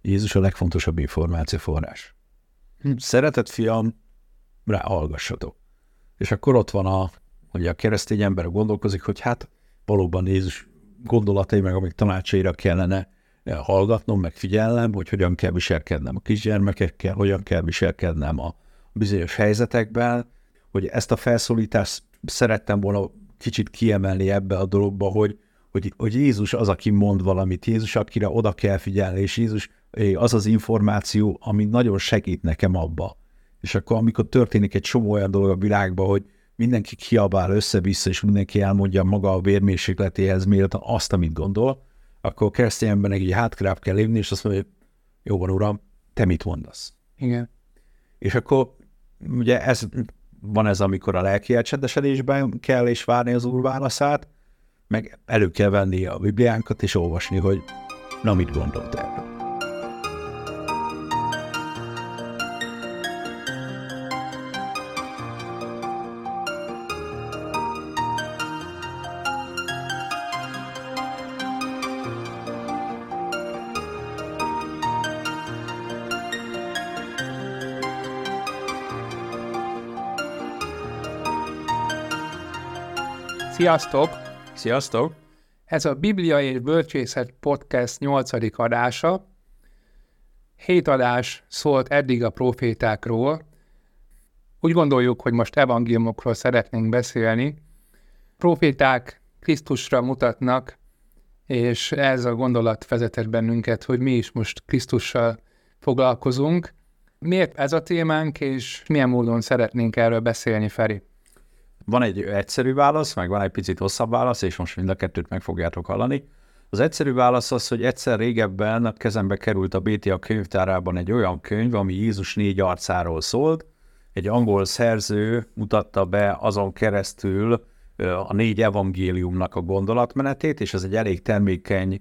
Jézus a legfontosabb információforrás. Szeretett fiam, rá hallgassatok. És akkor ott van ugye a keresztény ember gondolkozik, hogy hát valóban Jézus gondolatai, meg amik tanácsaira kellene hallgatnom, meg figyelnem, hogy hogyan kell viselkednem a kisgyermekekkel, hogyan kell viselkednem a bizonyos helyzetekben, hogy ezt a felszólítást szerettem volna kicsit kiemelni ebbe a dologba, hogy Jézus az, aki mond valamit, Jézus, akire oda kell figyelni, és Jézus az az információ, ami nagyon segít nekem abba. És akkor, amikor történik egy csomó olyan dolog a világban, hogy mindenki kiabál össze-vissza, és mindenki elmondja maga a vérmérsékletéhez méltán azt, amit gondol, akkor keresztény embernek így hátrább kell lépni, és azt mondja, hogy jó van, uram, te mit mondasz? Igen. És akkor ugye van ez, amikor a lelki elcsendesedésben kell és várni az Úr válaszát, meg elő kell venni a Bibliánkat, és olvasni, hogy na, mit gondolt erről. Sziasztok! Sziasztok! Ez a Biblia és Bölcsészet Podcast 8. adása. 7 adás szólt eddig a profétákról. Úgy gondoljuk, hogy most evangéliumokról szeretnénk beszélni. Proféták Krisztusra mutatnak, és ez a gondolat vezetett bennünket, hogy mi is most Krisztussal foglalkozunk. Miért ez a témánk, és milyen módon szeretnénk erről beszélni, Feri? Van egy egyszerű válasz, meg van egy picit hosszabb válasz, és most mind a kettőt meg fogjátok hallani. Az egyszerű válasz az, hogy egyszer régebben a kezembe került a BTA könyvtárában egy olyan könyv, ami Jézus 4 arcáról szólt. Egy angol szerző mutatta be azon keresztül a 4 evangéliumnak a gondolatmenetét, és ez egy elég termékeny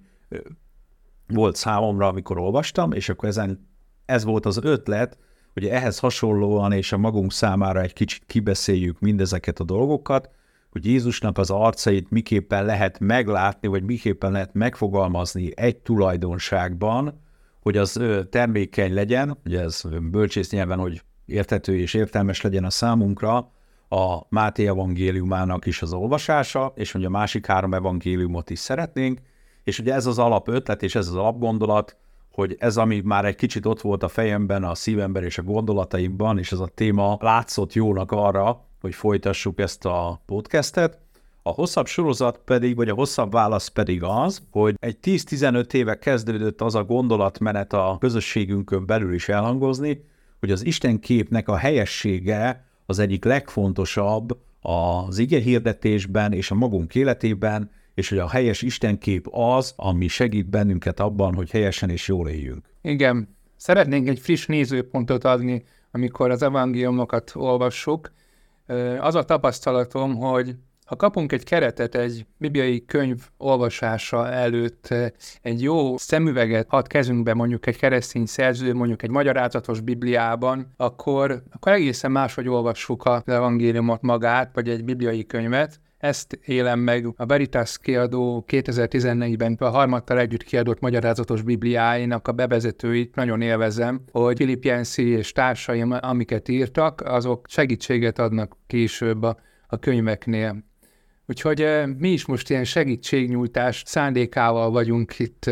volt számomra, amikor olvastam, és akkor ez volt az ötlet, hogy ehhez hasonlóan és a magunk számára egy kicsit kibeszéljük mindezeket a dolgokat, hogy Jézusnak az arcait miképpen lehet meglátni, vagy miképpen lehet megfogalmazni egy tulajdonságban, hogy az termékeny legyen, ugye ez bölcsész nyelven, hogy érthető és értelmes legyen a számunkra, a Máté evangéliumának is az olvasása, és hogy a másik 3 evangéliumot is szeretnénk, és ugye ez az alapötlet és ez az alapgondolat, hogy ez, ami már egy kicsit ott volt a fejemben, a szívemben és a gondolataimban, és ez a téma látszott jónak arra, hogy folytassuk ezt a podcastet. A hosszabb sorozat pedig, vagy a hosszabb válasz pedig az, hogy egy 10-15 éve kezdődött az a gondolatmenet a közösségünkön belül is elhangozni, hogy az Isten képnek a helyessége az egyik legfontosabb az igehirdetésben és a magunk életében, és hogy a helyes istenkép az, ami segít bennünket abban, hogy helyesen és jól éljünk. Igen. Szeretnénk egy friss nézőpontot adni, amikor az evangéliumokat olvassuk. Az a tapasztalatom, hogy ha kapunk egy keretet egy bibliai könyv olvasása előtt, egy jó szemüveget ad kezünkbe mondjuk egy keresztény szerző, mondjuk egy magyarázatos Bibliában, akkor egészen máshogy olvassuk az evangéliumot magát, vagy egy bibliai könyvet. Ezt élem meg a Veritas kiadó 2014-ben a Harmattal együtt kiadott magyarázatos Bibliáinak a bevezetőit nagyon élvezem, hogy Philip Yancey és társaim, amiket írtak, azok segítséget adnak később a könyveknél. Úgyhogy mi is most ilyen segítségnyújtás szándékával vagyunk itt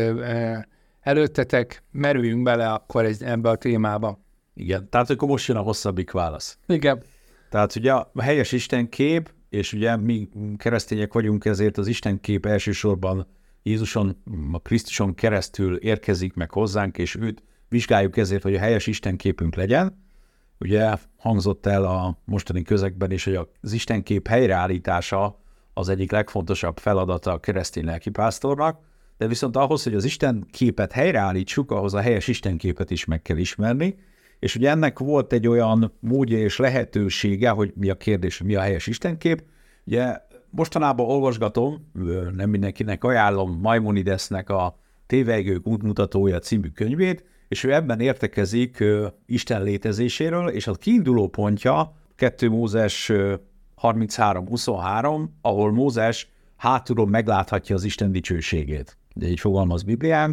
előttetek, merüljünk bele akkor ebbe a témába. Igen, tehát akkor most jön a hosszabbik válasz. Igen. Tehát ugye a helyes istenkép, és ugye mi keresztények vagyunk, ezért az istenkép elsősorban Jézuson, a Krisztuson keresztül érkezik meg hozzánk, és őt vizsgáljuk ezért, hogy a helyes istenképünk legyen. Ugye hangzott el a mostani közegben is, hogy az istenkép helyreállítása az egyik legfontosabb feladata a keresztény lelkipásztornak, de viszont ahhoz, hogy az istenképet helyreállítsuk, ahhoz a helyes istenképet is meg kell ismerni, és ugye ennek volt egy olyan módja és lehetősége, hogy mi a kérdés, mi a helyes istenkép. Ugye mostanában olvasgatom, nem mindenkinek ajánlom, Maimonidesnek a Tévejgők útmutatója című könyvét, és ő ebben értekezik Isten létezéséről, és a kiinduló pontja 2 Mózes 33-23, ahol Mózes hátulról megláthatja az Isten dicsőségét. De így fogalmaz Bibliánk,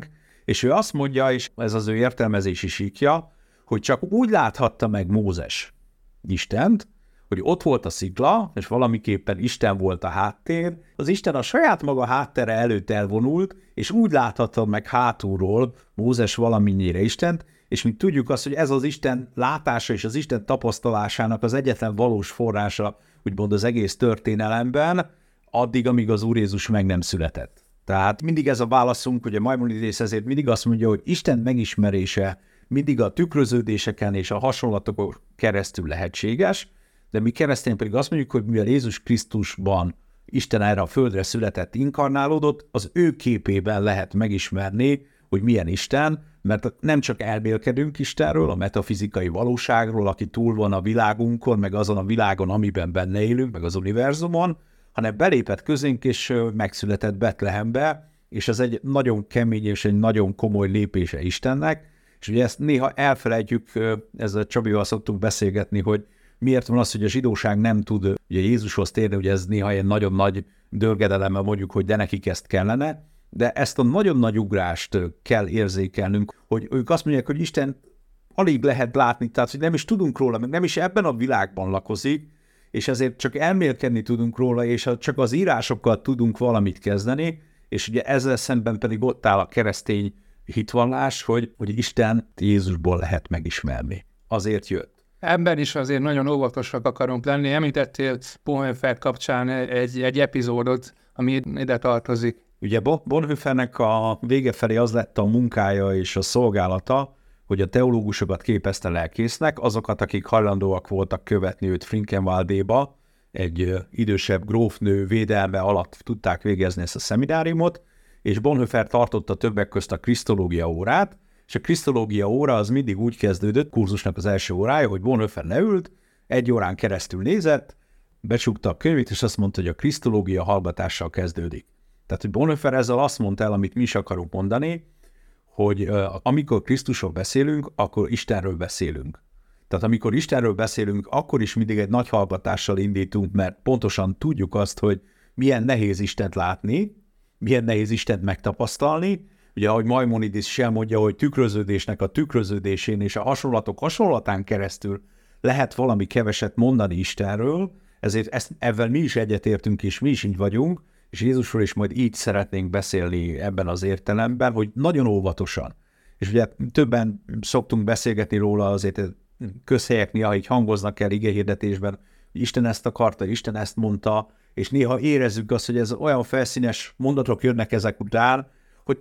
És ő azt mondja, és ez az ő értelmezési síkja, hogy csak úgy láthatta meg Mózes Istent, hogy ott volt a szikla, és valamiképpen Isten volt a háttér, az Isten a saját maga háttere előtt elvonult, és úgy láthatta meg hátulról Mózes valamennyire Istent, és mi tudjuk azt, hogy ez az Isten látása és az Isten tapasztalásának az egyetlen valós forrása, úgymond az egész történelemben, addig, amíg az Úr Jézus meg nem született. Tehát mindig ez a válaszunk, hogy a Maimonides ezért mindig azt mondja, hogy Isten megismerése mindig a tükröződéseken és a hasonlatokon keresztül lehetséges, de mi keresztény pedig azt mondjuk, hogy mivel Jézus Krisztusban Isten erre a földre született, inkarnálódott, az ő képében lehet megismerni, hogy milyen Isten, mert nem csak elmélkedünk Istenről, a metafizikai valóságról, aki túl van a világunkon, meg azon a világon, amiben benne élünk, meg az univerzumon, hanem belépett közénk, és megszületett Betlehembe, és ez egy nagyon kemény és egy nagyon komoly lépése Istennek, és ugye ezt néha elfelejtjük, ezzel Csabival szoktunk beszélgetni, hogy miért van az, hogy a zsidóság nem tud ugye Jézushoz térni, ugye ez néha ilyen nagyon nagy dörgedelemmel mondjuk, hogy de nekik ezt kellene, de ezt a nagyon nagy ugrást kell érzékelnünk, hogy ők azt mondják, hogy Isten alig lehet látni, tehát hogy nem is tudunk róla, meg nem is ebben a világban lakozik, és ezért csak elmélkedni tudunk róla, és csak az írásokkal tudunk valamit kezdeni, és ugye ezzel szemben pedig ott áll a keresztény hitvallás, hogy Isten Jézusból lehet megismerni. Azért jött. Ebben is azért nagyon óvatosak akarunk lenni. Említettél Bonhoeffer kapcsán egy epizódot, ami ide tartozik. Ugye Bonhoeffernek a vége felé az lett a munkája és a szolgálata, hogy a teológusokat képezte lelkésznek, azokat, akik hajlandóak voltak követni őt Finkenwaldéba, egy idősebb grófnő védelme alatt tudták végezni ezt a szemináriumot, és Bonhoeffer tartotta többek közt a krisztológia órát, és a krisztológia óra az mindig úgy kezdődött, kurzusnak az első órája, hogy Bonhoeffer leült, 1 órán keresztül nézett, becsukta a könyvét, és azt mondta, hogy a krisztológia hallgatással kezdődik. Tehát, hogy Bonhoeffer ezzel azt mondta el, amit mi is akarunk mondani, hogy amikor Krisztusról beszélünk, akkor Istenről beszélünk. Tehát amikor Istenről beszélünk, akkor is mindig egy nagy hallgatással indítunk, mert pontosan tudjuk azt, hogy milyen nehéz Istent látni, milyen nehéz Istent megtapasztalni. Ugye, ahogy Maimonides is elmondja, hogy tükröződésnek a tükröződésén és a hasonlatok hasonlatán keresztül lehet valami keveset mondani Istenről, ezért ezzel mi is egyetértünk, és mi is így vagyunk, és Jézusról is majd így szeretnénk beszélni ebben az értelemben, hogy nagyon óvatosan. És ugye többen szoktunk beszélgetni róla, azért közhelyek néha így hangoznak el igehirdetésben, hogy Isten ezt akarta, Isten ezt mondta, és néha érezzük azt, hogy ez olyan felszínes mondatok jönnek ezek után, hogy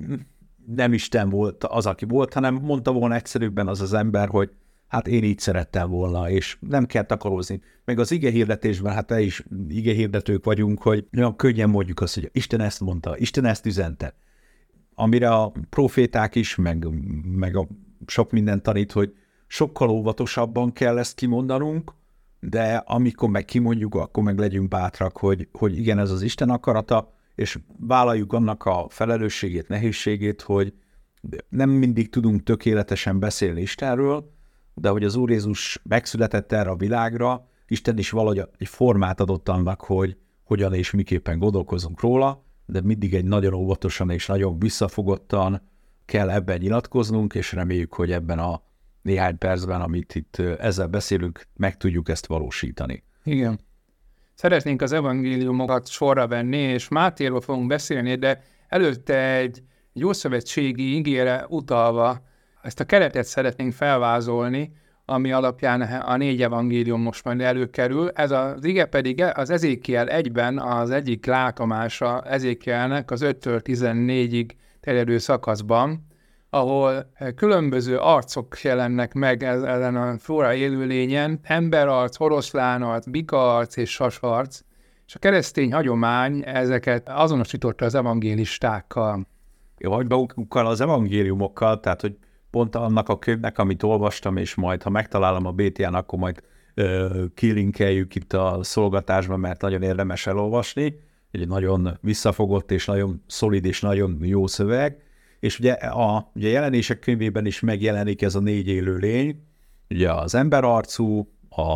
nem Isten volt az, aki volt, hanem mondta volna egyszerűbben az az ember, hogy hát én így szerettem volna, és nem kell takarózni. Meg az igehirdetésben, hát te is igehirdetők vagyunk, hogy olyan könnyen mondjuk azt, hogy Isten ezt mondta, Isten ezt üzente. Amire a proféták is, meg a sok mindent tanít, hogy sokkal óvatosabban kell ezt kimondanunk, de amikor meg kimondjuk, akkor meg legyünk bátrak, hogy igen, ez az Isten akarata, és vállaljuk annak a felelősségét, nehézségét, hogy nem mindig tudunk tökéletesen beszélni Istenről, de hogy az Úr Jézus megszületett erre a világra, Isten is valahogy egy formát adott annak, hogy hogyan és miképpen gondolkozunk róla, de mindig egy nagyon óvatosan és nagyon visszafogottan kell ebben nyilatkoznunk, és reméljük, hogy ebben a néhány percben, amit itt ezzel beszélünk, meg tudjuk ezt valósítani. Igen. Szeretnénk az evangéliumokat sorra venni, és Mátéról fogunk beszélni, de előtte egy jószövetségi ígére utalva ezt a keretet szeretnénk felvázolni, ami alapján a 4 evangélium most majd előkerül. Ez az ige pedig az Ezékiel 1-ben az egyik látomása Ezékielnek az 5-től 14-ig terjedő szakaszban, ahol különböző arcok jelennek meg ezen a flóra élőlényen, emberarc, oroszlánarc, bikaarc és sasarc, és a keresztény hagyomány ezeket azonosította az evangélistákkal. Vagy magukkal az evangéliumokkal, tehát hogy pont annak a könyvnek, amit olvastam, és majd, ha megtalálom a BT-n, akkor majd kilinkeljük itt a szolgatásban, mert nagyon érdemes elolvasni. Egy nagyon visszafogott, és nagyon szolid, és nagyon jó szöveg. És ugye a jelenések könyvében is megjelenik ez a 4 élőlény, ugye az emberarcú,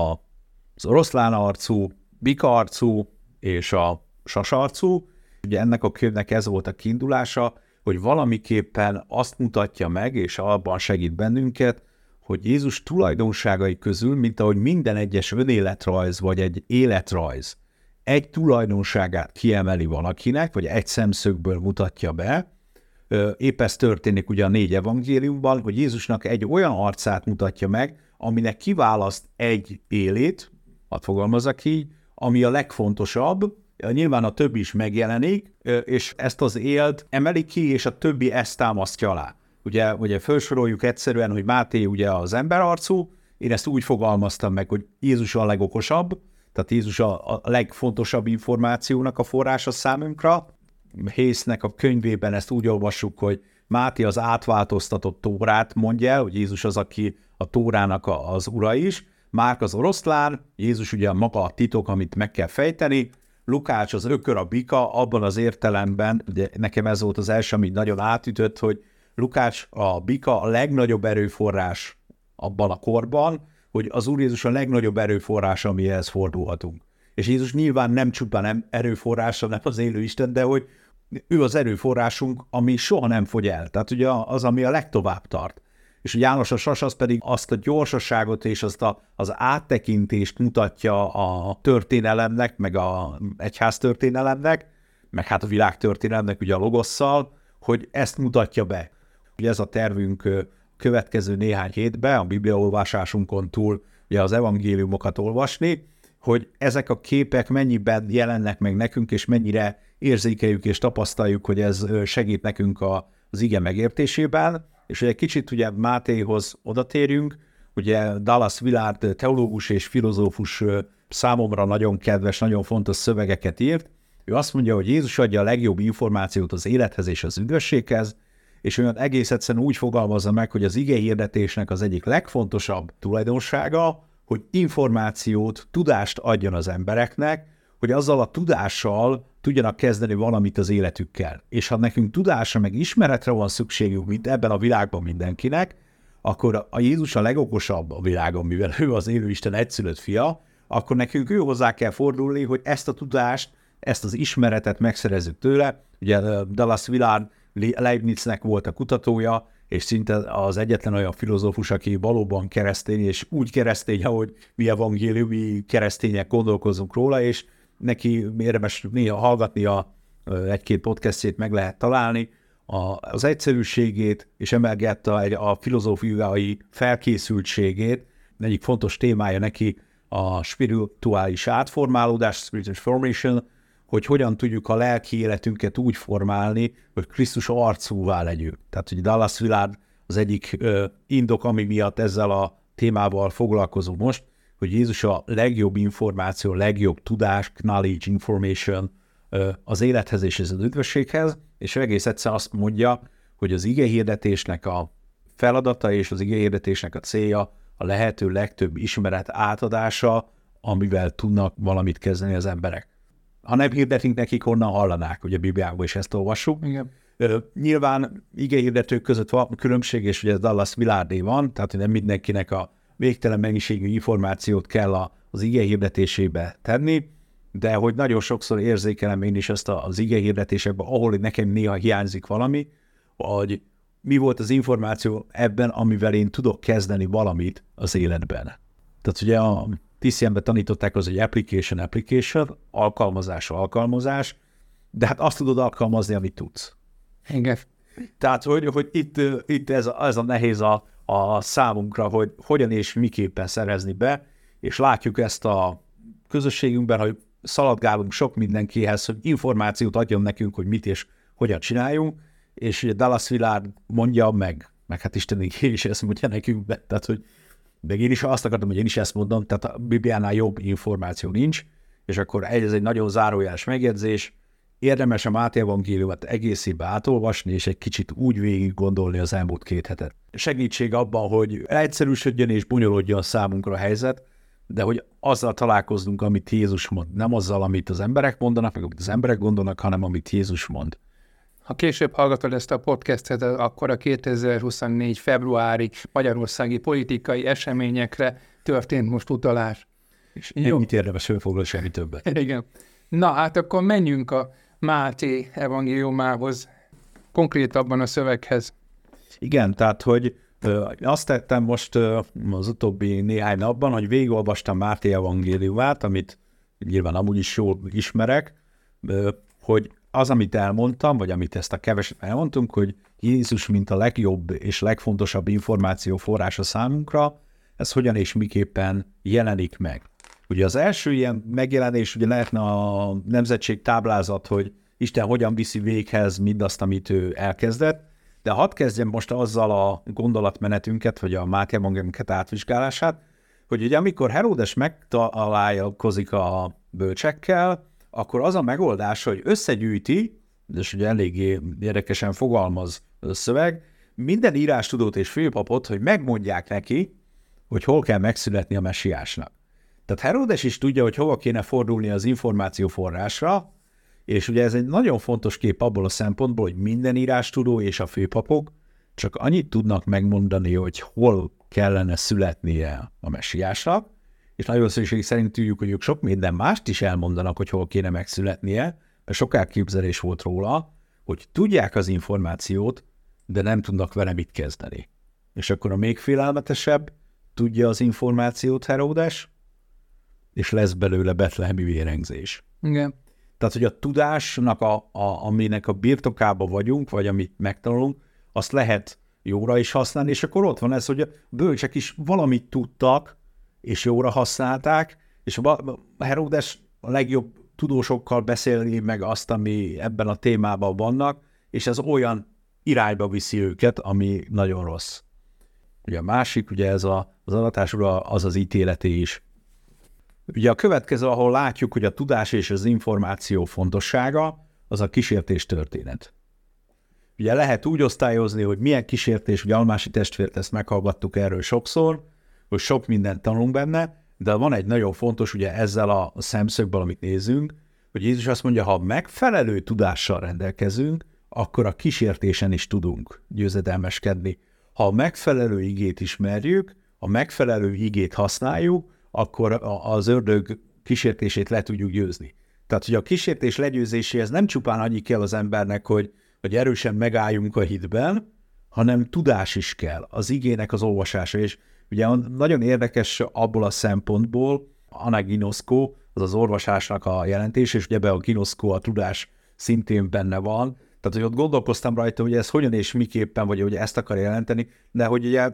az oroszlánarcú, bikaarcú és a sasarcú. Ugye ennek a könyvnek ez volt a kiindulása, hogy valamiképpen azt mutatja meg, és abban segít bennünket, hogy Jézus tulajdonságai közül, mint ahogy minden egyes önéletrajz vagy egy életrajz egy tulajdonságát kiemeli valakinek, vagy egy szemszögből mutatja be. Épp ez történik ugye a 4 evangéliumban, hogy Jézusnak egy olyan arcát mutatja meg, aminek kiválaszt egy élét, hadd fogalmazzak így, ami a legfontosabb, nyilván a többi is megjelenik, és ezt az élt emeli ki, és a többi ezt támasztja alá. Ugye felsoroljuk egyszerűen, hogy Máté ugye az emberarcú, én ezt úgy fogalmaztam meg, hogy Jézus a legokosabb, tehát Jézus a legfontosabb információnak a forrása számunkra. Hésznek a könyvében ezt úgy olvassuk, hogy Máté az átváltoztatott Tórát mondja el, hogy Jézus az, aki a Tórának az ura is, Márk az oroszlán, Jézus ugye maga a titok, amit meg kell fejteni, Lukács az ökör a bika, abban az értelemben, ugye nekem ez volt az első, ami nagyon átütött, hogy Lukács a bika a legnagyobb erőforrás abban a korban, hogy az Úr Jézus a legnagyobb erőforrás, amihez fordulhatunk. És Jézus nyilván nem csupán nem erőforrása, nem az élő Isten, de hogy ő az erőforrásunk, ami soha nem fogy el. Tehát ugye az, ami a legtovább tart. És János a Sas az pedig azt a gyorsaságot és azt az áttekintést mutatja a történelemnek, meg a egyház történelemnek, meg hát a világ történelemnek ugye a logosszal, hogy ezt mutatja be. Ugye ez a tervünk következő néhány hétben, a bibliaolvasásunkon túl ugye az evangéliumokat olvasni, hogy ezek a képek mennyiben jelennek meg nekünk, és mennyire érzékeljük és tapasztaljuk, hogy ez segít nekünk az ige megértésében. És hogy egy kicsit ugye Mátéhoz odatérjünk, ugye Dallas Willard teológus és filozófus számomra nagyon kedves, nagyon fontos szövegeket írt. Ő azt mondja, hogy Jézus adja a legjobb információt az élethez és az üdvösséghez, és olyan egész egyszerűen úgy fogalmazza meg, hogy az ige hirdetésnek az egyik legfontosabb tulajdonsága, hogy információt, tudást adjon az embereknek, hogy azzal a tudással tudjanak kezdeni valamit az életükkel. És ha nekünk tudásra meg ismeretre van szükségünk, mint ebben a világban mindenkinek, akkor a Jézus a legokosabb a világon, mivel ő az élő Isten egyszülött fia, akkor nekünk ő hozzá kell fordulni, hogy ezt a tudást, ezt az ismeretet megszerezzük tőle. Ugye Dallas Willard Leibniznek volt a kutatója, és szinte az egyetlen olyan filozófus, aki valóban keresztény, és úgy keresztény, ahogy mi evangéliumi keresztények gondolkozunk róla, és neki érdemes néha hallgatni egy-két podcastjét, meg lehet találni, az egyszerűségét, és emelgette a filozófiai felkészültségét. Egyik fontos témája neki a spirituális átformálódás, spiritual formation, hogy hogyan tudjuk a lelki életünket úgy formálni, hogy Krisztus arcúvá legyünk. Tehát, hogy Dallas Willard az egyik indok, ami miatt ezzel a témával foglalkozunk most, hogy Jézus a legjobb információ, a legjobb tudás, knowledge, information az élethez és az üdvösséghez, és egész egyszer azt mondja, hogy az igehirdetésnek a feladata és az igehirdetésnek a célja a lehető legtöbb ismeret átadása, amivel tudnak valamit kezdeni az emberek. Ha nem hirdetünk nekik, honnan hallanák, ugye a Bibliákban is ezt olvassuk. Igen. Nyilván igehirdetők között van különbség, és ugye ez Dallas Willardé van, tehát nem mindenkinek a végtelen mennyiségű információt kell az igehirdetésébe tenni, de hogy nagyon sokszor érzékelem én is ezt az igehirdetésekben, ahol nekem néha hiányzik valami, hogy mi volt az információ ebben, amivel én tudok kezdeni valamit az életben. Tehát ugye a TCM-ben tanították az, hogy application, alkalmazás, de hát azt tudod alkalmazni, amit tudsz. Igen. Tehát, hogy itt ez a nehéz a számunkra, hogy hogyan és miképpen szerezni be, és látjuk ezt a közösségünkben, hogy szaladgálunk sok mindenkihez, hogy információt adjon nekünk, hogy mit és hogyan csináljunk, és ugye Dallas Willard mondja meg hát Isten is ezt mondja nekünk, tehát, hogy de én is azt akartam, hogy én is ezt mondom, tehát a Bibliánál jobb információ nincs, és akkor ez egy nagyon zárójeles megjegyzés, érdemes a Máté evangéliumot egészében átolvasni, és egy kicsit úgy végig gondolni az elmúlt 2 hetet. Segítség abban, hogy egyszerűsödjön és bonyolodjon számunkra a helyzet, de hogy azzal találkozzunk, amit Jézus mond. Nem azzal, amit az emberek mondanak, meg amit az emberek gondolnak, hanem amit Jézus mond. Ha később hallgatod ezt a podcastet, akkor a 2024. februári magyarországi politikai eseményekre történt most utalás. És ennyit érdemes fölfoglalni, semmi többet. Igen. Na hát akkor menjünk a Máté evangéliumához. konkrétabban a szöveghez. Igen, tehát, hogy azt tettem most az utóbbi néhány napban, hogy végigolvastam Máté evangéliumát, amit nyilván amúgy is jól ismerek, hogy az, amit elmondtam, vagy amit ezt a keveset elmondtunk, hogy Jézus mint a legjobb és legfontosabb információforrása számunkra, ez hogyan és miképpen jelenik meg. Ugye az első ilyen megjelenés ugye lehetne a nemzetség táblázat, hogy Isten hogyan viszi véghez mindazt, amit ő elkezdett, de hadd kezdjem most azzal a gondolatmenetünket, vagy a Máté evangéliumát átvizsgálását, hogy ugye amikor Heródes megtalálkozik a bölcsekkel, akkor az a megoldás, hogy összegyűjti, és ugye eléggé érdekesen fogalmaz a szöveg, minden írástudót és főpapot, hogy megmondják neki, hogy hol kell megszületni a messiásnak. Tehát Heródes is tudja, hogy hova kéne fordulni az információforrásra, és ugye ez egy nagyon fontos kép abból a szempontból, hogy minden írástudó és a főpapok csak annyit tudnak megmondani, hogy hol kellene születnie a messiásnak, és nagyon szükség szerint tudjuk, hogy ők sok minden mást is elmondanak, hogy hol kéne megszületnie, mert sok elképzelés volt róla, hogy tudják az információt, de nem tudnak vele mit kezdeni. És akkor a még félelmetesebb, tudja az információt Heródes, és lesz belőle betlehemi vérengzés. Igen. Tehát, hogy a tudásnak, aminek a birtokába vagyunk, vagy amit megtanulunk, azt lehet jóra is használni, és akkor ott van ez, hogy a bölcsek is valamit tudtak, és jóra használták, és a Heródes a legjobb tudósokkal beszélni meg azt, ami ebben a témában vannak, és ez olyan irányba viszi őket, ami nagyon rossz. Ugye a másik, ugye ez az adatás ura, az az ítéleté is. Ugye a következő, ahol látjuk, hogy a tudás és az információ fontossága, az a kísértés történet. Ugye lehet úgy osztályozni, hogy milyen kísértés, ugye Almási testvért, ezt meghallgattuk erről sokszor, hogy sok mindent tanulunk benne, de van egy nagyon fontos, ugye ezzel a szemszögből, amit nézünk, hogy Jézus azt mondja, ha megfelelő tudással rendelkezünk, akkor a kísértésen is tudunk győzedelmeskedni. Ha a megfelelő igét ismerjük, a megfelelő igét használjuk, akkor az ördög kísértését le tudjuk győzni. Tehát, hogy a kísértés legyőzéséhez nem csupán annyi kell az embernek, hogy erősen megálljunk a hitben, hanem tudás is kell, az igének az olvasása. És ugye nagyon érdekes abból a szempontból, anaginoszkó, az az olvasásnak a jelentés, és ugye ebben a ginoszkó, a tudás szintén benne van. Tehát, hogy ott gondolkoztam rajta, hogy ez hogyan és miképpen, vagy hogy ezt akar jelenteni, de hogy ugye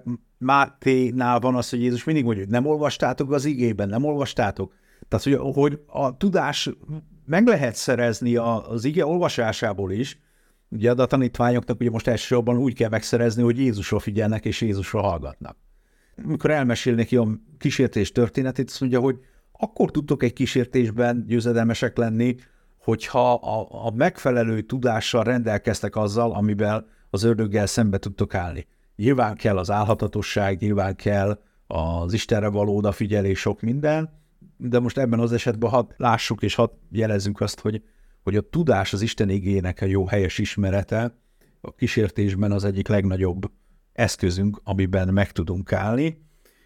Máténál van az, hogy Jézus mindig mondja, hogy nem olvastátok az igében, nem olvastátok. Tehát, hogy a tudás meg lehet szerezni az ige olvasásából is. Ugye a tanítványoknak ugye most elsősorban úgy kell megszerezni, hogy Jézusra figyelnek és Jézusra hallgatnak. Amikor elmesél neki a kísértés történetét, azt mondja, hogy akkor tudtok egy kísértésben győzedelmesek lenni, hogyha a megfelelő tudással rendelkeztek azzal, amivel az ördöggel szembe tudtok állni. Nyilván kell az álhatatosság, nyilván kell az Istenre való odafigyelés, sok minden, de most ebben az esetben hadd lássuk és hadd jelezzük azt, hogy a tudás, az Isten igének a jó helyes ismerete a kísértésben az egyik legnagyobb eszközünk, amiben meg tudunk állni.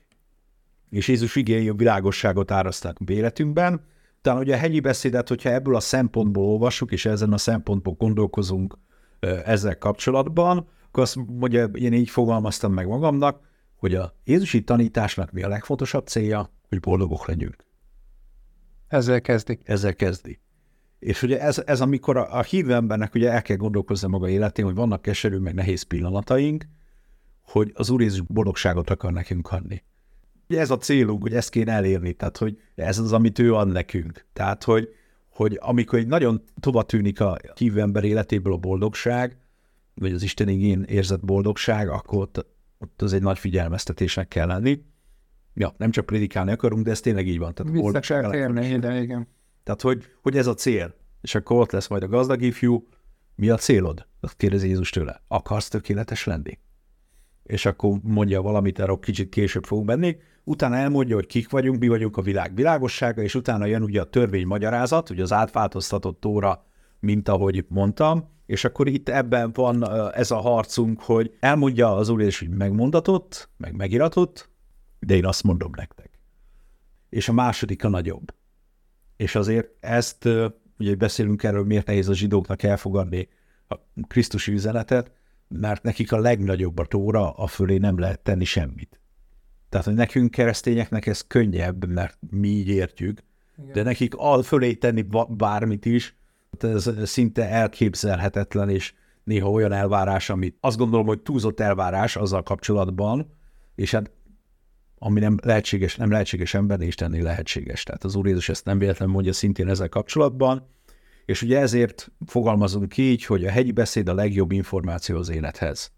És Jézus igéi a világosságot áraszták a életünkben. Talán ugye a hegyi beszédet, hogyha ebből a szempontból olvassuk, és ezen a szempontból gondolkozunk ezzel kapcsolatban, akkor azt mondja, én így fogalmaztam meg magamnak, hogy a jézusi tanításnak mi a legfontosabb célja, hogy boldogok legyünk. Ezzel kezdi. És ugye ez amikor a hívő embernek ugye el kell gondolkozni maga életén, hogy vannak keserű, meg nehéz pillanataink, hogy az Úr Jézus boldogságot akar nekünk adni. Ugye ez a célunk, hogy ezt kéne elérni, tehát hogy ez az, amit ő ad nekünk. Tehát, hogy amikor egy nagyon tovább tűnik a hívő ember életéből a boldogság, vagy az Isten igén érzett boldogság, akkor ott az egy nagy figyelmeztetésnek kell lenni. Ja, nem csak prédikálni akarunk, de ez tényleg így van. Tehát vissza kell térni, igen. Tehát, hogy ez a cél. És akkor ott lesz majd a gazdag ifjú, mi a célod? Azt kérdezi Jézus tőle. Akarsz tökéletes lenni? És akkor mondja valamit, erről kicsit később fogunk menni, utána elmondja, hogy kik vagyunk, mi vagyunk a világ világossága, és utána jön ugye a törvénymagyarázat, ugye az átváltoztatott Tóra, mint ahogy mondtam, és akkor itt ebben van ez a harcunk, hogy elmondja az Úr Jézus, hogy megmondatott, meg megiratott, de én azt mondom nektek. És a második a nagyobb. És azért ezt, ugye beszélünk erről, miért nehéz a zsidóknak elfogadni a krisztusi üzenetet, mert nekik a legnagyobb a tóra, a fölé nem lehet tenni semmit. Tehát, hogy nekünk keresztényeknek ez könnyebb, mert mi így értjük, igen. De nekik fölé tenni bármit is, ez szinte elképzelhetetlen, és néha olyan elvárás, amit azt gondolom, hogy túlzott elvárás azzal kapcsolatban, és hát ami nem lehetséges embernél Istennél lehetséges. Tehát az Úr Jézus ezt nem véletlenül mondja szintén ezzel kapcsolatban, és ugye ezért fogalmazunk így, hogy a hegyi beszéd a legjobb információ az élethez.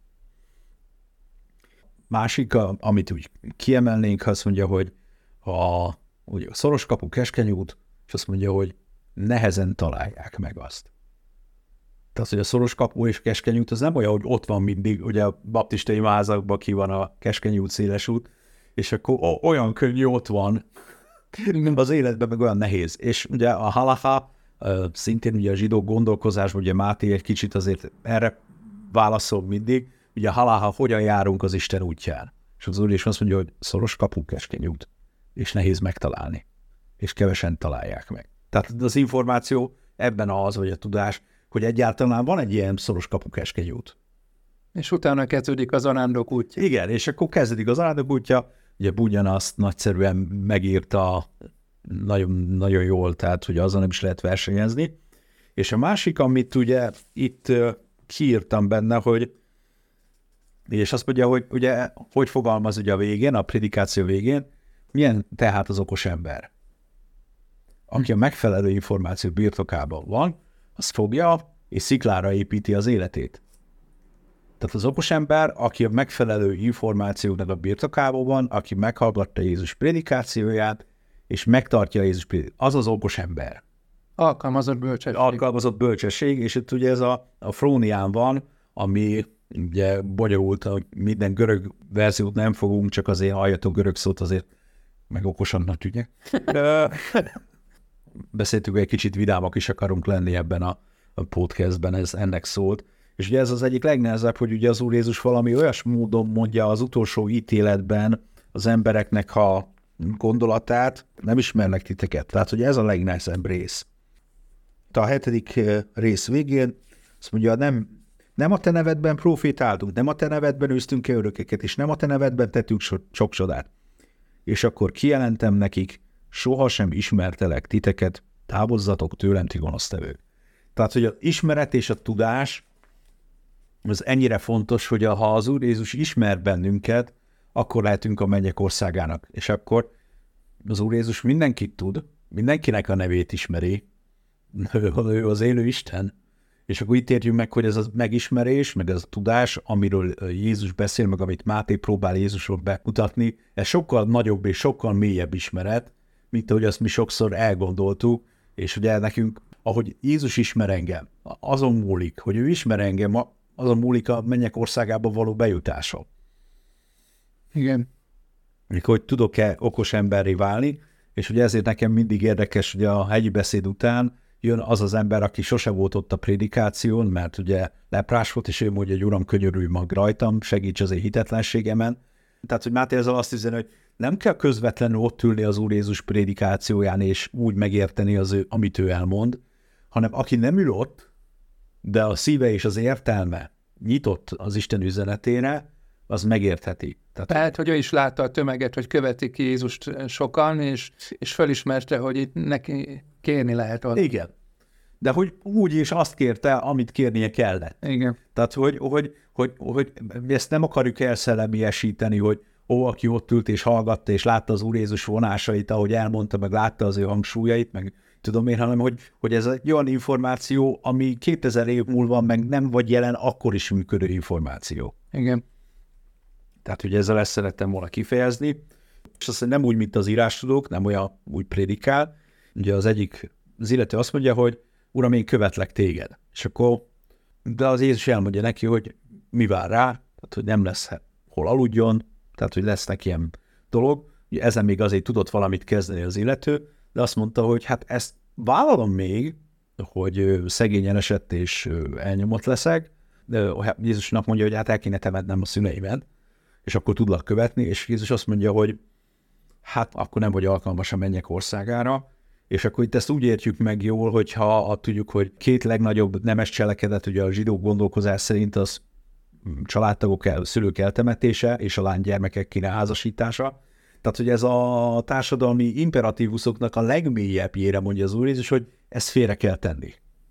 Másik, amit úgy kiemelnénk, azt mondja, hogy ugye a szoros kapu, keskeny út, és azt mondja, hogy nehezen találják meg azt. Tehát, hogy a szoros kapu és keskeny út az nem olyan, hogy ott van mindig, ugye a baptistai imázakban ki van a keskeny út, széles út, és akkor olyan könnyű ott van, az életben meg olyan nehéz. És ugye a halacha, szintén ugye a zsidó gondolkozásban, ugye Máté egy kicsit azért erre válaszol mindig, ugye a halacha, hogyan járunk az Isten útján. És az Úr is azt mondja, hogy szoros kapu, keskeny út, és nehéz megtalálni, és kevesen találják meg. Tehát az információ ebben az, vagy a tudás, hogy egyáltalán van egy ilyen szoros kapu, keskeny út. És utána kezdődik az arándok útja. Igen, és akkor kezdődik az arándok útja, ugye Bunyan azt nagyszerűen megírta nagyon, nagyon jól, tehát hogy azzal nem is lehet versenyezni. És a másik, amit ugye itt kiírtam benne, hogy és azt mondja, hogy ugye, hogy fogalmaz ugye a végén, a prédikáció végén, milyen tehát az okos ember. Aki a megfelelő információ birtokában van, az fogja és sziklára építi az életét. Tehát az okos ember, aki a megfelelő információknak a birtokában van, aki meghallgatta Jézus prédikációját, és megtartja Jézus prédikációját, az az okos ember. Alkalmazott bölcsesség. Alkalmazott bölcsesség, és itt ugye ez a frónián van, ami ugye bonyolult, hogy minden görög verziót nem fogunk, csak azért halljatok görög szót, azért meg okosan tudják. Beszéltük, hogy egy kicsit vidámak is akarunk lenni ebben a podcastben, ez ennek szólt. És ugye ez az egyik legnehezebb, hogy ugye az Úr Jézus valami olyas módon mondja az utolsó ítéletben az embereknek a gondolatát, nem ismernek titeket. Tehát, hogy ez a legnehezebb rész. A 7. rész végén azt mondja, nem a te nevedben profétáltunk, nem a te nevedben űztünk örökeket, és nem a te nevedben tettünk sok csodát. És akkor kijelentem nekik, sohasem ismertelek titeket, távozzatok tőlem, ti gonosztevők. Tehát, hogy az ismeret és a tudás az ennyire fontos, hogy ha az Úr Jézus ismer bennünket, akkor lehetünk a mennyek országának. És akkor az Úr Jézus mindenkit tud, mindenkinek a nevét ismeri, ő az élő Isten. És akkor itt értjük meg, hogy ez a megismerés, meg ez a tudás, amiről Jézus beszél, meg amit Máté próbál Jézusról bemutatni, ez sokkal nagyobb és sokkal mélyebb ismeret, mint ahogy azt mi sokszor elgondoltuk, és ugye nekünk, ahogy Jézus ismer engem, azon múlik, hogy ő ismer engem, azon múlik a mennyek országába való bejutása. Igen. Hogy tudok-e okos emberré válni, és ugye ezért nekem mindig érdekes, hogy a hegyi beszéd után jön az az ember, aki sose volt ott a prédikáción, mert ugye leprás volt, és ő mondja, hogy Uram, könyörülj mag rajtam, segíts az én hitetlenségemen. Tehát, hogy Máté ezzel azt üzeni, hogy nem kell közvetlenül ott ülni az Úr Jézus prédikációján, és úgy megérteni amit ő elmond, hanem aki nem ül ott, de a szíve és az értelme nyitott az Isten üzenetére, az megértheti. Tehát, hogy ő is látta a tömeget, hogy követik Jézust sokan, és felismerte, hogy itt neki kérni lehet ott. Igen. De hogy úgy is azt kérte, amit kérnie kellett. Igen. Tehát, hogy ezt nem akarjuk elszellemiesíteni, hogy aki ott ült és hallgatta, és látta az Úr Jézus vonásait, ahogy elmondta, meg látta az ő hangsúlyait, meg tudom én, hanem hogy ez egy olyan információ, ami 2000 év múlva meg nem vagy jelen, akkor is működő információ. Igen. Tehát, hogy ezzel ezt szerettem volna kifejezni. És azt nem úgy, mint az írástudók, nem olyan úgy prédikál. Ugye az illető azt mondja, hogy Uram, én követlek téged. És akkor, de az Jézus elmondja neki, hogy mi vár rá, tehát, hogy nem lesz hol aludjon, tehát, hogy lesz neki ilyen dolog. Ugye ezen még azért tudott valamit kezdeni az illető, de azt mondta, hogy hát ezt vállalom még, hogy szegényen esett és elnyomott leszek, de Jézusnak mondja, hogy hát el kéne temetnem a szüleimet, és akkor tudlak követni, és Jézus azt mondja, hogy hát akkor nem vagy alkalmas a mennyek országára, És akkor itt ezt úgy értjük meg jól, hogyha tudjuk, hogy két legnagyobb nemes cselekedet, ugye a zsidó gondolkozás szerint az családtagok, szülők eltemetése és a lánygyermekek házasítása. Tehát, hogy ez a társadalmi imperatívusoknak a legmélyebbjére mondja az Úr Jézus, hogy ezt félre kell tenni.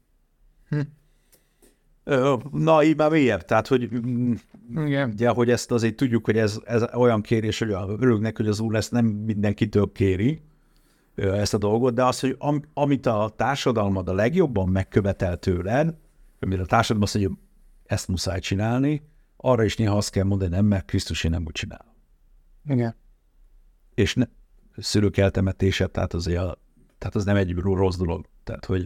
Na, így már mélyebb. Tehát, hogy, ugye, hogy ezt azért tudjuk, hogy ez olyan kérés, hogy örülünk neki, hogy az Úr ezt nem mindenkitől kéri, ezt a dolgot, de az, hogy amit a társadalmad a legjobban megkövetel tőled, amire a társadalom azt mondja, hogy ezt muszáj csinálni, arra is néha azt kell mondani, nem, mert Krisztus én nem úgy csinál. Igen. És szülők eltemetése, tehát az nem egy rossz dolog. Tehát, hogy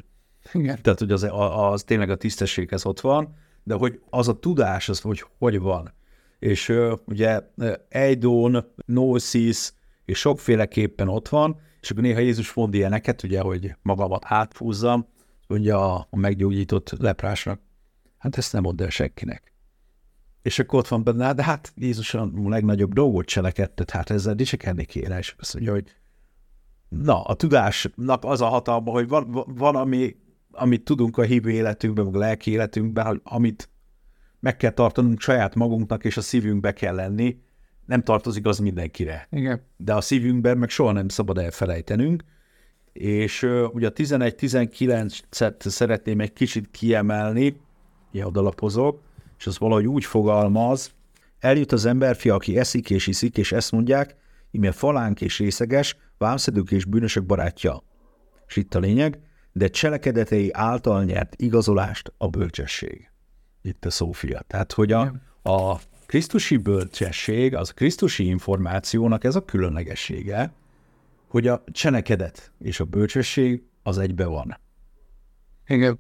az tényleg a tisztességhez ott van, de hogy az a tudás, az, hogy van. És ugye eidon, gnosis, és sokféleképpen ott van, és akkor néha Jézus mond ilyeneket, ugye, hogy magamat átfúzzam, mondja a meggyógyított leprásnak, hát ezt nem mondd el senkinek. És akkor ott van benne, de hát Jézus a legnagyobb dolgot cselekedtet, hát ezzel dicsekedni kéne, és azt mondja, hogy na, a tudásnak az a hatalma, hogy van amit tudunk a hívő életünkben, meg a lelki életünkben, hogy amit meg kell tartanunk saját magunknak, és a szívünkbe kell lenni, nem tartozik az mindenkire. Igen. De a szívünkben meg soha nem szabad elfelejtenünk, és ugye a 11-19-et szeretném egy kicsit kiemelni, ilyen odalapozok, és az valahogy úgy fogalmaz, eljut az emberfia, aki eszik és iszik, és ezt mondják, íme falánk és részeges, vámszedők és bűnösök barátja. És itt a lényeg, de cselekedetei által nyert igazolást a bölcsesség. Itt a Szófia. Tehát, hogy a krisztusi bölcsesség, az a krisztusi információnak ez a különlegessége, hogy a cselekedet és a bölcsesség az egybe van. Igen.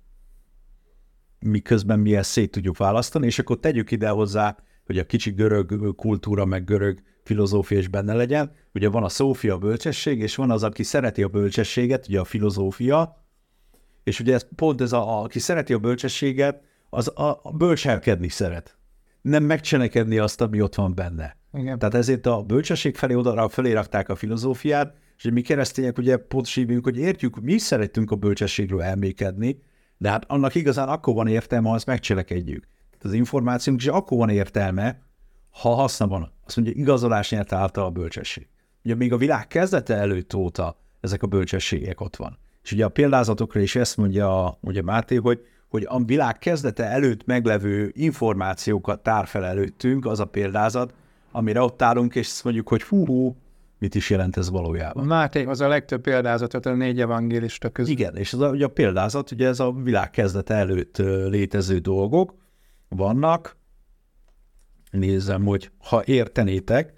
Miközben mi ezt szét tudjuk választani, és akkor tegyük ide hozzá, hogy a kicsi görög kultúra, meg görög filozófia is benne legyen. Ugye van a Szófia, a bölcsesség, és van az, aki szereti a bölcsességet, ugye a filozófia, és ugye pont ez aki szereti a bölcsességet, az a bölcselkedni szeret. Nem megcselekedni azt, ami ott van benne. Igen. Tehát ezért a bölcsesség felé rakták a filozófiát, és mi keresztények ugye pontosítjuk, hogy értjük, mi is szeretünk a bölcsességről elmékedni, de hát annak igazán akkor van értelme, ha azt megcselekedjük. Tehát az információnk is akkor van értelme, ha haszna van. Azt mondja, igazolás nyert által a bölcsesség. Ugye még a világ kezdete előtt óta ezek a bölcsességek ott van. És ugye a példázatokra is ezt mondja ugye Máté, hogy a világ kezdete előtt meglevő információkat tár fel előttünk, az a példázat, amire ott állunk, és azt mondjuk, hogy hú, mit is jelent ez valójában. Máté az a legtöbb példázatot a 4 evangélista közül. Igen, és ugye a példázat, ugye ez a világ kezdete előtt létező dolgok vannak. Nézzem, hogy ha értenétek,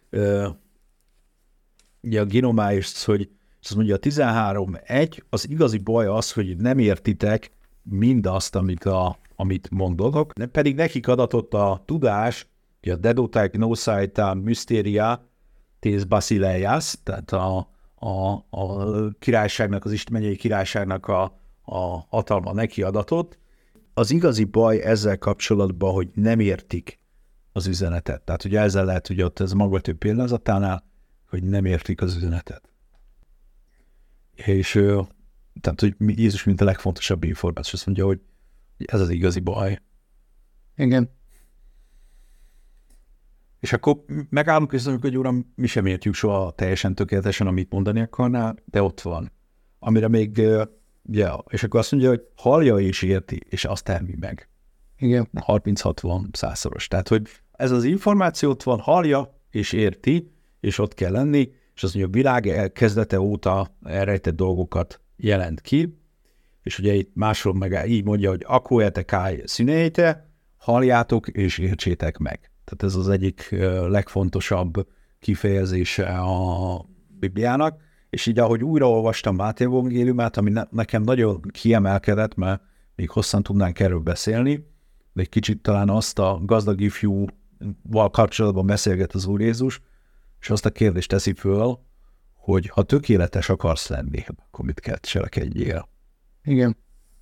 ugye a Ginomai, hogy azt mondja, a 13.1, az igazi baj az, hogy nem értitek mindazt, amit mondodok, pedig nekik adatott a tudás, a Dedotai Gnosaita Mysteria Tes Basileias, tehát a királyságnak, az istenmegyei királyságnak a hatalma neki adatott. Az igazi baj ezzel kapcsolatban, hogy nem értik az üzenetet. Tehát ugye ezzel lehet, hogy ott ez magvető példázatánál, hogy nem értik az üzenetet. És tehát, hogy Jézus mint a legfontosabb információ, azt mondja, hogy ez az igazi baj. Igen. És akkor megállunk, és mondjuk, hogy Uram, mi sem értjük soha teljesen tökéletesen, amit mondani akarnál, de ott van. Amire még, és akkor azt mondja, hogy hallja és érti, és azt elmi meg. Igen. 30-60-100-szoros. Tehát, hogy ez az információ ott van, hallja és érti, és ott kell lenni, és azt mondja, a világ kezdete óta elrejtett dolgokat jelent ki, és ugye itt máshol meg így mondja, hogy akóete káj szünéjte, halljátok és értsétek meg. Tehát ez az egyik legfontosabb kifejezése a Bibliának, és így ahogy újraolvastam Máté evangéliumát, ami nekem nagyon kiemelkedett, mert még hosszan tudnánk erről beszélni, de egy kicsit talán azt a gazdag ifjúval kapcsolatban beszélget az Úr Jézus, és azt a kérdést teszi föl, hogy ha tökéletes akarsz lenni, akkor mit kell cselekedjél? Igen.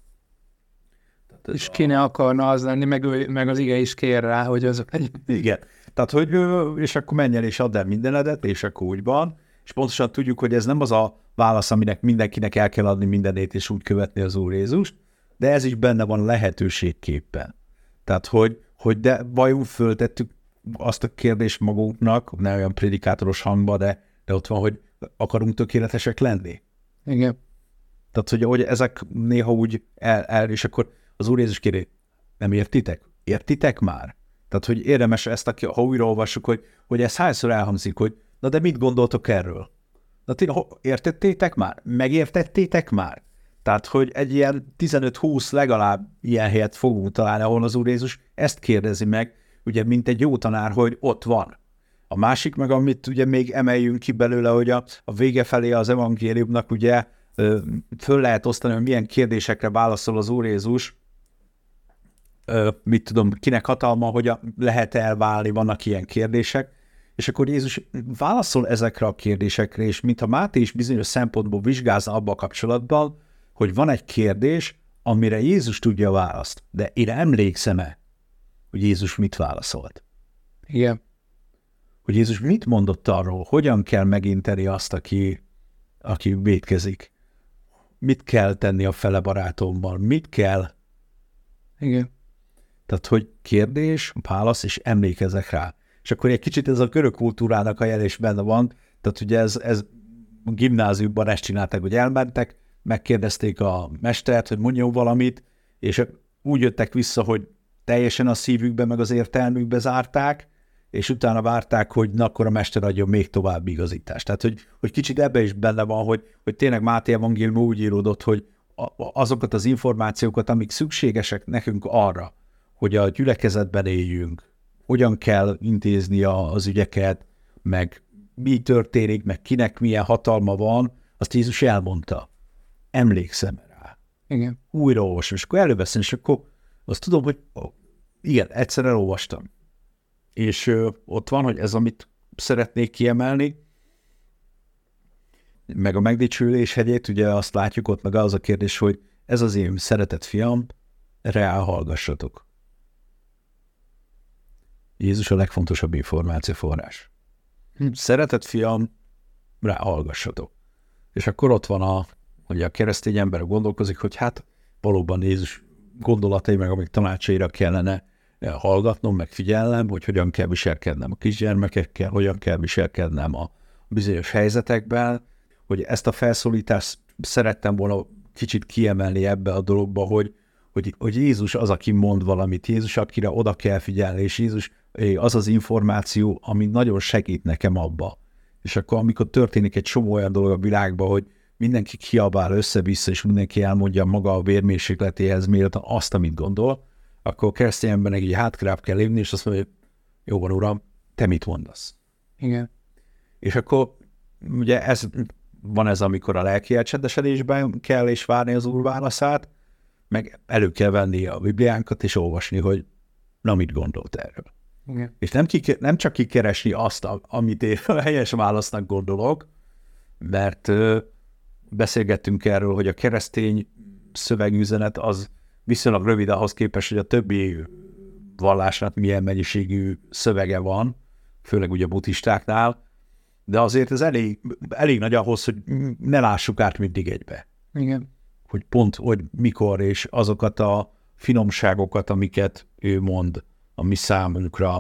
És ki ne akarna az lenni, meg az ige is kér rá, hogy azok legyen. Igen. Tehát, hogy és akkor menj el és add el mindenedet, és akkor úgy van. És pontosan tudjuk, hogy ez nem az válasz, aminek mindenkinek el kell adni mindenét, és úgy követni az Úr Jézust, de ez is benne van lehetőségképpen. Tehát, hogy de vajon föltettük azt a kérdést magunknak, ne olyan prédikátoros hangba, de ott van, hogy akarunk tökéletesek lenni. Igen. Tehát, hogy ezek néha úgy és akkor az Úr Jézus kéri, nem értitek? Értitek már? Tehát, hogy érdemes ezt, ha újra olvassuk, hogy ez hányszor elhangzik, hogy na de mit gondoltok erről? Na tényleg, értettétek már? Megértettétek már? Tehát, hogy egy ilyen 15-20 legalább ilyen helyet fogunk találni, ahol az Úr Jézus ezt kérdezi meg, ugye, mint egy jó tanár, hogy ott van. A másik meg, amit ugye még emeljünk ki belőle, hogy a vége felé az evangéliumnak ugye föl lehet osztani, hogy milyen kérdésekre válaszol az Úr Jézus, mit tudom, kinek hatalma, hogy lehet elválni, vannak ilyen kérdések, és akkor Jézus válaszol ezekre a kérdésekre, és mintha Máté is bizonyos szempontból vizsgázna abba a kapcsolatban, hogy van egy kérdés, amire Jézus tudja a választ. De én emlékszem-e, hogy Jézus mit válaszolt? Igen. Hogy Jézus mit mondott arról, hogyan kell meginteni azt, aki vétkezik? Mit kell tenni a fele barátommal? Mit kell? Igen. Tehát, hogy kérdés, válasz, és emlékezek rá. És akkor egy kicsit ez a görög kultúrának a jel is benne van, tehát ugye ez a gimnáziumban ezt csinálták, hogy elmentek, megkérdezték a mestert, hogy mondjon valamit, és úgy jöttek vissza, hogy teljesen a szívükbe, meg az értelmükbe zárták, és utána várták, hogy na, akkor a mester adjon még további igazítást. Tehát, hogy kicsit ebbe is benne van, hogy tényleg Máté evangélium úgy íródott, hogy azokat az információkat, amik szükségesek nekünk arra, hogy a gyülekezetben éljünk, hogyan kell intézni az ügyeket, meg mi történik, meg kinek milyen hatalma van, azt Jézus elmondta. Emlékszem rá. Igen. Újra olvasom, és akkor előveszem, és akkor azt tudom, hogy igen, egyszer elolvastam. És ott van, hogy ez, amit szeretnék kiemelni, meg a megdicsülés hegyét, ugye azt látjuk ott, meg az a kérdés, hogy ez az én szeretett fiam, reál hallgassatok. Jézus a legfontosabb információforrás. Szeretett fiam, rá hallgassatok. És akkor ott van hogy a keresztény ember gondolkozik, hogy hát valóban Jézus gondolatai, meg amik tanácsaira kellene hallgatnom, meg figyelnem, hogy hogyan kell viselkednem a kisgyermekekkel, hogyan kell viselkednem a bizonyos helyzetekben, hogy ezt a felszólítást szerettem volna kicsit kiemelni ebbe a dologba, hogy Jézus az, aki mond valamit, Jézus, akire oda kell figyelni, és Jézus az az információ, ami nagyon segít nekem abba. És akkor, amikor történik egy csomó olyan dolog a világban, hogy mindenki kiabál össze-vissza, és mindenki elmondja maga a vérmérsékletéhez méltán azt, amit gondol, akkor keresztény embernek így hátrább kell lépni, és azt mondja, hogy jó van, uram, te mit mondasz? Igen. És akkor ugye van ez, amikor a lelki elcsendesedésben kell és várni az Úr válaszát, meg elő kell venni a Bibliánkat, és olvasni, hogy na, mit gondolt erről. Igen. És nem csak kikeresni azt, amit én helyes válasznak gondolok, mert beszélgettünk erről, hogy a keresztény szövegüzenet az viszonylag rövid ahhoz képest, hogy a többi vallásnak milyen mennyiségű szövege van, főleg ugye a buddhistáknál, de azért ez elég nagy ahhoz, hogy ne lássuk át mindig egybe. Igen. Hogy pont, hogy mikor, és azokat a finomságokat, amiket ő mond a mi számunkra.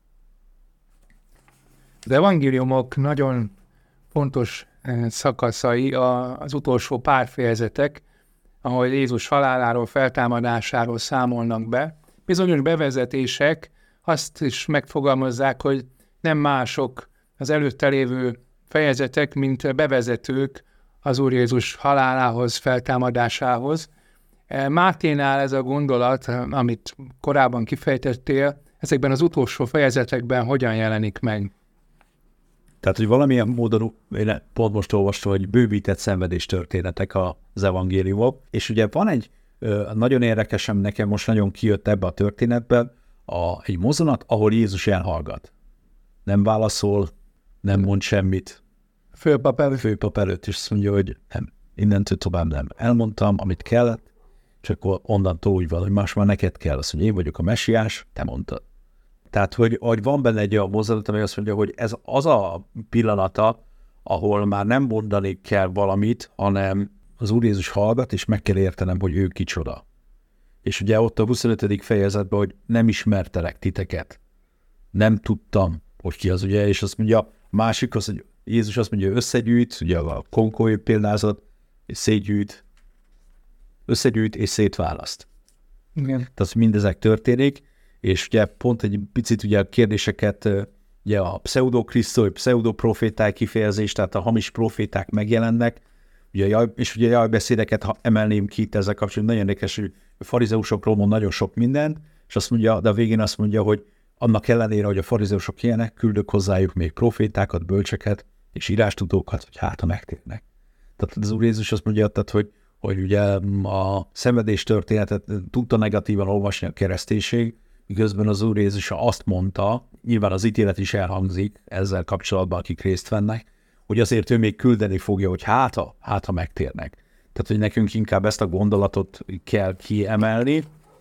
Az evangéliumok nagyon fontos szakaszai az utolsó pár fejezetek, ahol Jézus haláláról, feltámadásáról számolnak be. Bizonyos bevezetések azt is megfogalmazzák, hogy nem mások az előtte lévő fejezetek, mint bevezetők az Úr Jézus halálához, feltámadásához. Máténál ez a gondolat, amit korábban kifejtettél, ezekben az utolsó fejezetekben hogyan jelenik meg? Tehát, hogy valamilyen módon, én pont most olvastam, hogy bővített szenvedés történetek az evangéliumok, és ugye van egy nagyon érdekes, nekem most nagyon kijött ebbe a történetbe, egy mozzanat, ahol Jézus elhallgat. Nem válaszol, nem mond semmit. Főpap előtt is azt mondja, hogy nem, innentől tovább nem. Elmondtam, amit kellett, és akkor onnantól úgy van, hogy más már neked kell. Azt mondja, én vagyok a messiás, te mondtad. Tehát, hogy van benne egy olyan mozzanat, ami azt mondja, hogy ez az a pillanata, ahol már nem mondani kell valamit, hanem az Úr Jézus hallgat, és meg kell értenem, hogy ő kicsoda. És ugye ott a 25. fejezetben, hogy nem ismertelek titeket. Nem tudtam, hogy ki az, ugye, és azt mondja, másik az, hogy Jézus azt mondja, összegyűjt, ugye a konkói példázat, és összegyűjt és szétválaszt. Igen. Tehát mindezek történik, és ugye pont egy picit ugye a kérdéseket, ugye a pseudokrisztó, pseudoproféták kifejezés, tehát a hamis proféták megjelennek, ugye, és ugye jajbeszédeket, ha emelném ki itt ezzel kapcsolatban, nagyon érdekes, hogy a farizeusokról mond nagyon sok mindent, és azt mondja, de a végén azt mondja, hogy annak ellenére, hogy a farizeusok ilyenek, küldök hozzájuk még profétákat, bölcseket és írástudókat, hogy hát ha megtérnek. Tehát az Úr Jézus azt mondja, tehát, hogy ugye a szenvedés történetet tudta negatívan olvasni a kereszténység, miközben az Úr Jézus azt mondta, nyilván az ítélet is elhangzik ezzel kapcsolatban, akik részt vennek, hogy azért ő még küldeni fogja, hogy hát ha megtérnek. Tehát, hogy nekünk inkább ezt a gondolatot kell kiemelni,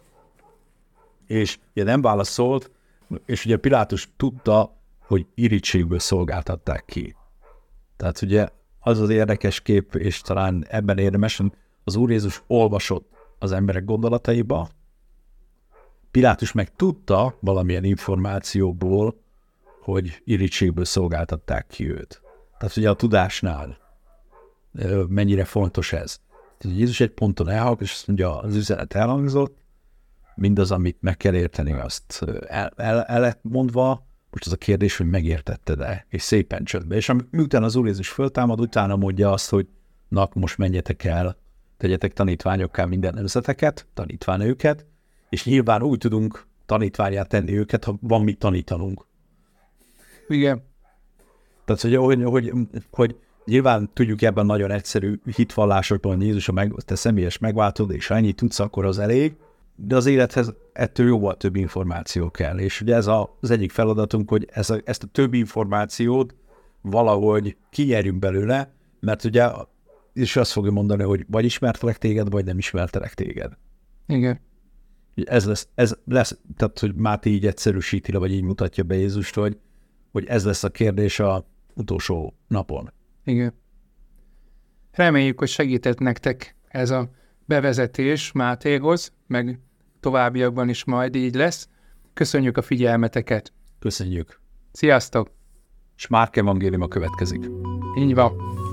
és ugye nem válaszolt, és ugye Pilátus tudta, hogy irítségből szolgáltatták ki. Tehát ugye az az érdekes kép, és talán ebben érdemes, az Úr Jézus olvasott az emberek gondolataiba, Pilátus meg tudta valamilyen információból, hogy irítségből szolgáltatták ki őt. Tehát ugye a tudásnál mennyire fontos ez. Tehát Jézus egy ponton elhallgat, és azt mondja, az üzenet elhangzott, mindaz, amit meg kell érteni, azt el lett mondva, most az a kérdés, hogy megértetted-e, és szépen csöndbe. És miután az Úr Jézus föltámad, utána mondja azt, hogy most menjetek el, tegyetek tanítványokká minden nemzeteket, tanítván őket, és nyilván úgy tudunk tanítványát tenni őket, ha van mit tanítanunk. Igen. Tehát, hogy nyilván tudjuk ebben nagyon egyszerű hitvallásokban, hogy Jézus te személyes megváltod, és ha ennyit tudsz, akkor az elég, de az élethez ettől jóval több információ kell. És ugye ez az egyik feladatunk, hogy ezt a több információt valahogy kinyerjünk belőle, mert ugye és azt fogja mondani, hogy vagy ismertelek téged, vagy nem ismertelek téged. Igen. Ez lesz, tehát hogy Máté így egyszerűsíti le, vagy így mutatja be Jézust, hogy ez lesz a kérdés a utolsó napon. Igen. Reméljük, hogy segített nektek ez a bevezetés Mátéhoz, meg továbbiakban is majd így lesz. Köszönjük a figyelmeteket. Köszönjük. Sziasztok! És Márk evangéliuma következik. Így van.